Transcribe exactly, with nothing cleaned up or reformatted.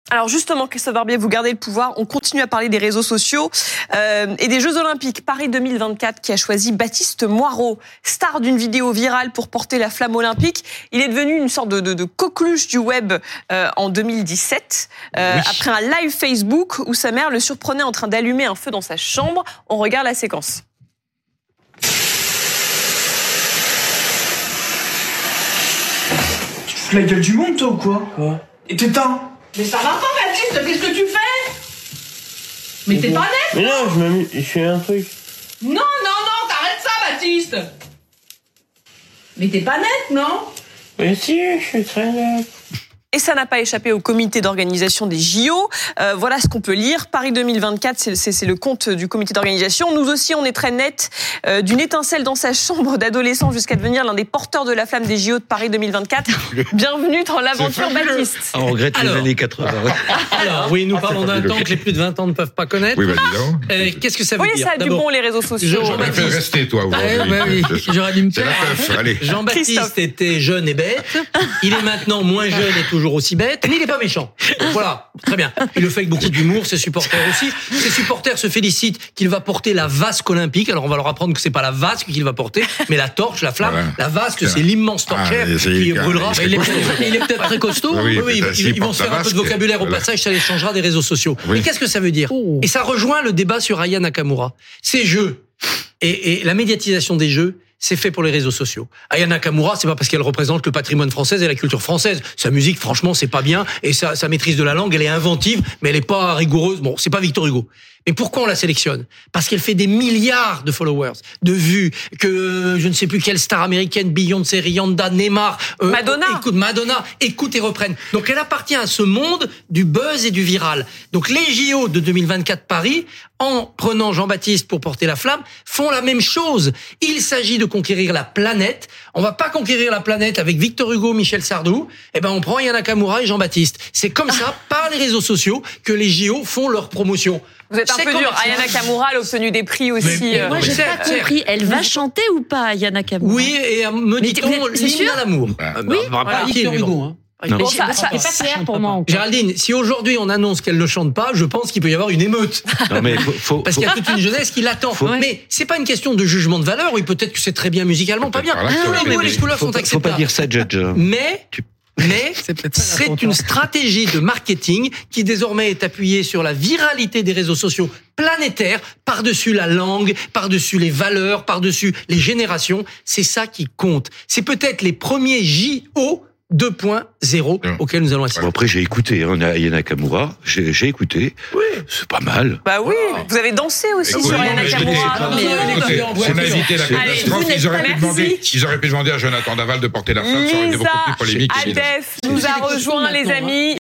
Alors justement, Christophe Barbier, vous gardez le pouvoir. On continue à parler des réseaux sociaux euh, et des Jeux Olympiques. Paris deux mille vingt-quatre qui a choisi Baptiste Moirot, star d'une vidéo virale pour porter la flamme olympique. Il est devenu une sorte de, de, de coqueluche du web euh, en deux mille dix-sept. Euh, oui. Après un live Facebook où sa mère le surprenait en train d'allumer un feu dans sa chambre. On regarde la séquence. Tu te fous la gueule du monde, toi, ou quoi? Quoi? Et t'éteins. Mais ça va pas, Baptiste, qu'est-ce que tu fais? Mais t'es pas net? Mais non, je m'amuse, je fais un truc. Non, non, non, t'arrêtes ça, Baptiste. Mais t'es pas net, non? Mais si, je suis très net. Et ça n'a pas échappé au comité d'organisation des J O. Euh, voilà ce qu'on peut lire. Paris deux mille vingt-quatre, c'est, c'est, c'est le compte du comité d'organisation. Nous aussi, on est très net. Euh, d'une étincelle dans sa chambre d'adolescent jusqu'à devenir l'un des porteurs de la flamme des J O de Paris deux mille vingt-quatre. Bienvenue dans l'aventure, Baptiste. Ah, on regrette alors, les années quatre-vingts. Alors, oui, nous parlons d'un temps que les plus de vingt ans ne peuvent pas connaître. Oui, bah dis donc. Euh, qu'est-ce que ça veut oui, dire? Oui, ça a du bon, les réseaux sociaux. J'aurais fait rester, toi, aujourd'hui. Ah, bah, oui. J'aurais dû me faire. Jean-Baptiste était jeune et bête. Il est maintenant moins jeune et toujours aussi bête. Il n'est pas méchant. Donc voilà, très bien. Il le fait avec beaucoup d'humour, ses supporters aussi. Ses supporters se félicitent qu'il va porter la vasque olympique. Alors on va leur apprendre que c'est pas la vasque qu'il va porter, mais la torche, la flamme. Voilà. La vasque, c'est l'immense torchère ah, qui brûlera. Il est, il est peut-être très costaud. Oui, oui, oui, ils, ils vont se faire un peu de vocabulaire voilà. Au passage, ça les changera des réseaux sociaux. Oui. Mais qu'est-ce que ça veut dire? oh. Et ça rejoint le débat sur Aya Nakamura. Ces jeux et, et la médiatisation des jeux, c'est fait pour les réseaux sociaux. Aya Nakamura, c'est pas parce qu'elle représente le patrimoine français et la culture française. Sa musique, franchement, c'est pas bien. Et sa, sa maîtrise de la langue, elle est inventive, mais elle est pas rigoureuse. Bon, c'est pas Victor Hugo. Mais pourquoi on la sélectionne? Parce qu'elle fait des milliards de followers, de vues, que je ne sais plus quelle star américaine, Beyoncé, Rihanna, Neymar, euh, Madonna. Écoute, Madonna, écoute et reprennent. Donc elle appartient à ce monde du buzz et du viral. Donc les J O de deux mille vingt-quatre Paris, en prenant Jean-Baptiste pour porter la flamme, font la même chose. Il s'agit de conquérir la planète. On va pas conquérir la planète avec Victor Hugo, Michel Sardou. Eh ben, on prend Aya Nakamura et Jean-Baptiste. C'est comme ça, par les réseaux sociaux, que les J O font leur promotion. Vous êtes un c'est peu dur. Aya Nakamura, elle a obtenu des prix aussi. Mais, mais, moi, j'ai pas compris. Elle va chanter ou pas, Aya Nakamura? Oui, et me dit-on l'hymne à l'amour. Ah, oui, bah, voilà. Victor Hugo, hein. Non. Bon, ça, ça, ça, ça pour moi encore. Géraldine, si aujourd'hui on annonce qu'elle ne chante pas, je pense qu'il peut y avoir une émeute. Non mais faut, faut, parce qu'il y a toute une jeunesse qui l'attend. Faut, mais c'est pas une question de jugement de valeur. Oui, peut-être que c'est très bien musicalement, pas bien. Ah, mais les couleurs sont acceptables. Faut pas dire ça, Judge. Mais tu... Mais c'est une stratégie de marketing qui désormais est appuyée sur la viralité des réseaux sociaux planétaires, par-dessus la langue, par-dessus les valeurs, par-dessus les générations. C'est ça qui compte. C'est peut-être les premiers J O deux point zéro mmh. auquel nous allons assister. Bon, après, j'ai écouté, hein, Aya Nakamura, j'ai, j'ai écouté. Oui. C'est pas mal. Bah oui, vous avez dansé aussi oui, sur Aya Nakamura. On a évité la catastrophe. Ils auraient pu demander, ils auraient pu demander à Jonathan Daval de porter la flamme. Ça aurait été beaucoup plus polémique. Adef nous a rejoint, les amis.